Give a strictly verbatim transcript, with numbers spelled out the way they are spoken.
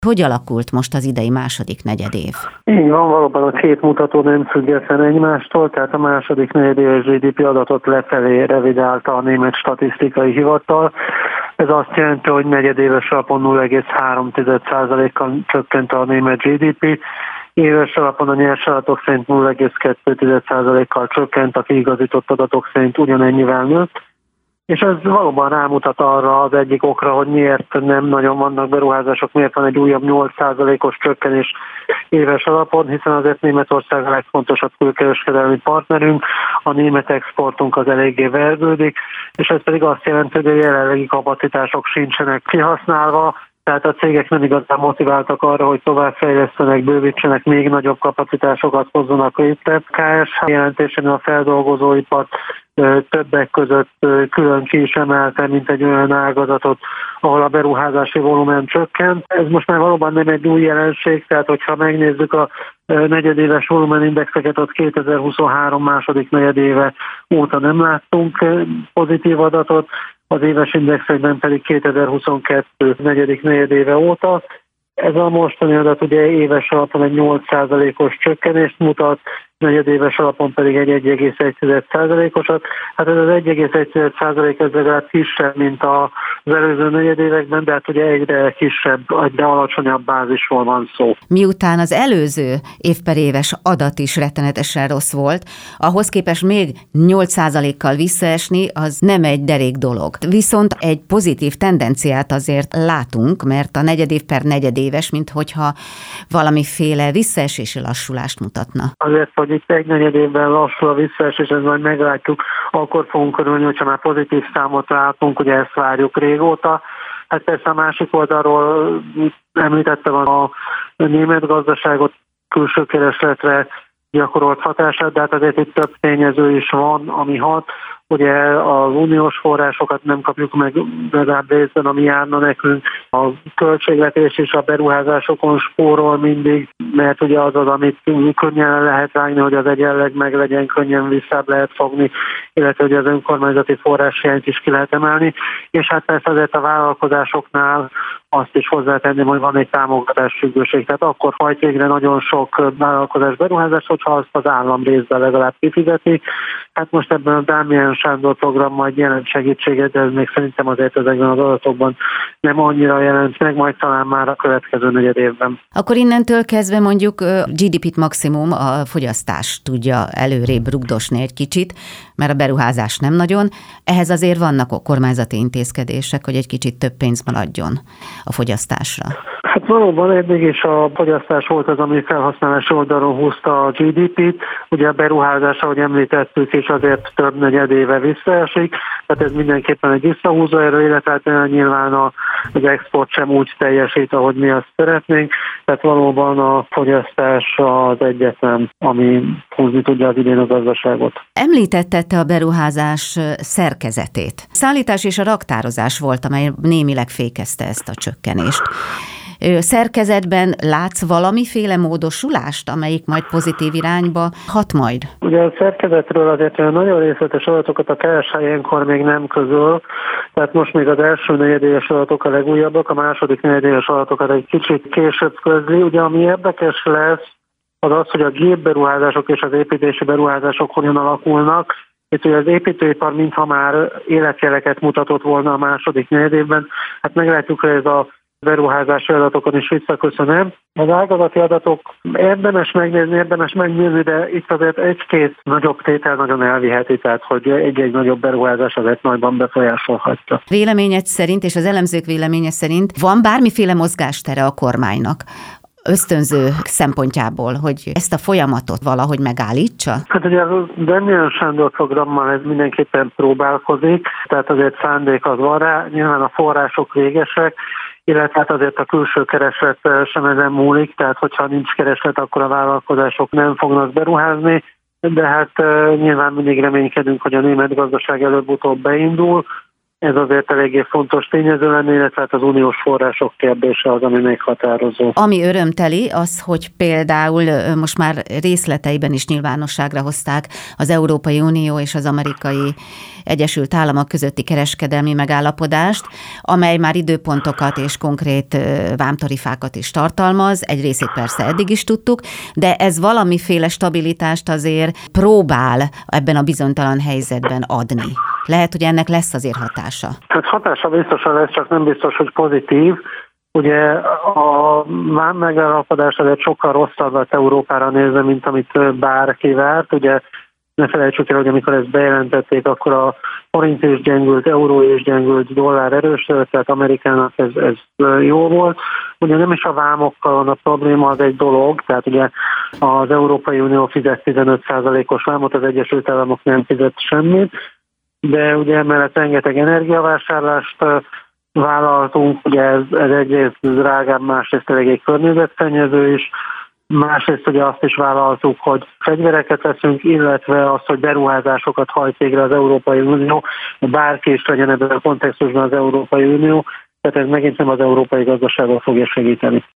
Hogy alakult most az idei második negyedév? Így van, valóban a két mutató nem független egymástól, tehát a második negyedéves gé dé pé adatot lefelé revidálta a német statisztikai hivatal. Ez azt jelenti, hogy negyedéves alapon nulla egész három százalékkal csökkent a német gé dé pé, éves alapon a nyersadatok szerint nulla egész kettő százalékkal csökkent, a kiigazított adatok szerint ugyanennyivel nőtt. És ez valóban rámutat arra az egyik okra, hogy miért nem nagyon vannak beruházások, miért van egy újabb nyolc százalékos csökkenés éves alapon, hiszen azért Németország a legfontosabb külkereskedelmi partnerünk, a német exportunk az eléggé vergődik, és ez pedig azt jelenti, hogy a jelenlegi kapacitások sincsenek kihasználva, tehát a cégek nem igazán motiváltak arra, hogy továbbfejlesztenek, bővítsenek, még nagyobb kapacitásokat hozzanak létre. ká es há jelentésén a feldolgozóipar többek között külön ki is emelte, mint egy olyan ágazatot, ahol a beruházási volumen csökkent. Ez most már valóban nem egy új jelenség, tehát hogyha megnézzük a negyedéves volumenindexeket, ott kétezer-huszonhárom második negyedéve óta nem láttunk pozitív adatot, az éves indexekben pedig kétezer-huszonkettő negyedik negyedéve óta. Ez a mostani adat ugye éves alapon egy nyolc százalékos csökkenést mutat, negyedéves alapon pedig egy egy egész egy százalékosat. Hát ez az egy egész egy százalék ez legalább kisebb, mint az előző negyedévekben, de hát ugye egyre kisebb, de alacsonyabb bázisról van szó. Miután az előző év per éves adat is rettenetesen rossz volt, ahhoz képest még nyolc százalékkal visszaesni, az nem egy derék dolog. Viszont egy pozitív tendenciát azért látunk, mert a negyedév per negyedéves, minthogyha valamiféle visszaesési lassulást mutatna. Azért, hogy itt egy negyed évben lassul a visszaesés, és majd meglátjuk, akkor fogunk örülni, hogyha már pozitív számot látunk, ugye ezt várjuk régóta. Hát persze a másik oldalról említettem a német gazdaságot, külső keresletre gyakorolt hatását, de hát azért itt több tényező is van, ami hat. Ugye az uniós forrásokat nem kapjuk meg legalább részben, ami járna nekünk. A költségvetés és a beruházásokon spórol mindig, mert ugye az az, amit könnyen lehet vágni, hogy az egyenleg meg legyen, könnyen visszább lehet fogni, illetve hogy az önkormányzati forráshiányt is ki lehet emelni. És hát persze azért a vállalkozásoknál azt is hozzátenném, hogy van egy támogatásfüggőség. Tehát akkor hajt végre nagyon sok vállalkozás beruházás, hogyha azt az állam részben legalább kifizeti. Hát most ebben a Dániel Sándor program majd jelent segítséget, de ez még szerintem azért ezekben az adatokban nem annyira jelent meg, majd talán már a következő negyed évben. Akkor innentől kezdve mondjuk gé dé pét maximum a fogyasztás tudja előrébb rugdosni egy kicsit, mert a beruházás nem nagyon. Ehhez azért vannak kormányzati intézkedések, hogy egy kicsit több pénz maradjon a fogyasztásra. Hát valóban eddig is a fogyasztás volt az, ami felhasználási oldalon húzta a gé dé pét. Ugye a beruházás, ahogy említettük, és azért több negyedéve visszaesik, tehát ez mindenképpen egy visszahúzó erő, illetve nyilván az export sem úgy teljesít, ahogy mi azt szeretnénk, tehát valóban a fogyasztás az egyetlen, ami húzni tudja az idén a gazdaságot. Említette te a beruházás szerkezetét. Szállítás és a raktározás volt, amely némileg fékezte ezt a csökkenést. Szerkezetben látsz valamiféle módosulást, amelyik majd pozitív irányba hat majd? Ugye a szerkezetről azért nagyon részletes adatokat a ká es há ilyenkor még nem közöl, tehát most még az első negyedéves adatok a legújabbak, a második negyedéves adatokat egy kicsit később közli. Ugye ami érdekes lesz, az az, hogy a gépberuházások és az építési beruházások hogyan alakulnak. Itt ugye az építőipar mintha már életjeleket mutatott volna a második negyedévben, hát meglátjuk, hogy ez a beruházási adatokon is visszaköszönöm. Az ágazati adatok érdemes megnézni, érdemes megnézni, de itt azért egy-két nagyobb tétel nagyon elviheti, tehát hogy egy-egy nagyobb beruházás azért nagyban befolyásolhatja. Véleményed szerint és az elemzők véleménye szerint van bármiféle mozgástere a kormánynak ösztönző szempontjából, hogy ezt a folyamatot valahogy megállítsa? Hát ugye a Dániel Sándor programmal ez mindenképpen próbálkozik, tehát azért szándék az van rá, nyilván a források végesek, illetve hát azért a külső kereslet sem ezen múlik, tehát hogyha nincs kereslet, akkor a vállalkozások nem fognak beruházni, de hát nyilván mindig reménykedünk, hogy a német gazdaság előbb-utóbb beindul. Ez azért eléggé fontos tényező lenne, illetve az uniós források kérdése az, ami meghatározó. Ami örömteli, az, hogy például most már részleteiben is nyilvánosságra hozták az Európai Unió és az Amerikai Egyesült Államok közötti kereskedelmi megállapodást, amely már időpontokat és konkrét vámtarifákat is tartalmaz. Egy részét persze eddig is tudtuk, de ez valamiféle stabilitást azért próbál ebben a bizonytalan helyzetben adni. Lehet, hogy ennek lesz azért hatása. Hát hatása biztosan lesz, csak nem biztos, hogy pozitív. Ugye a vám megállapodás azért sokkal rosszabb lett Európára nézve, mint amit bárki várt. Ugye ne felejtsük el, hogy amikor ezt bejelentették, akkor a forint is gyengült, euró is gyengült, dollár erősödött, tehát Amerikának ez, ez jó volt. Ugye nem is a vámokkal van a probléma, az egy dolog, tehát ugye az Európai Unió fizet tizenöt százalékos vámot, az Egyesült Államok nem fizet semmit, de ugye emellett rengeteg energiavásárlást vállaltunk, ugye ez, ez egyrészt drágább, másrészt eléggé környezetszennyező is, másrészt ugye azt is vállaltuk, hogy fegyvereket veszünk, illetve azt, hogy beruházásokat hajt végre az Európai Unió, bárki is legyen ebben a kontextusban az Európai Unió, tehát ez megint nem az európai gazdaságot fogja segíteni.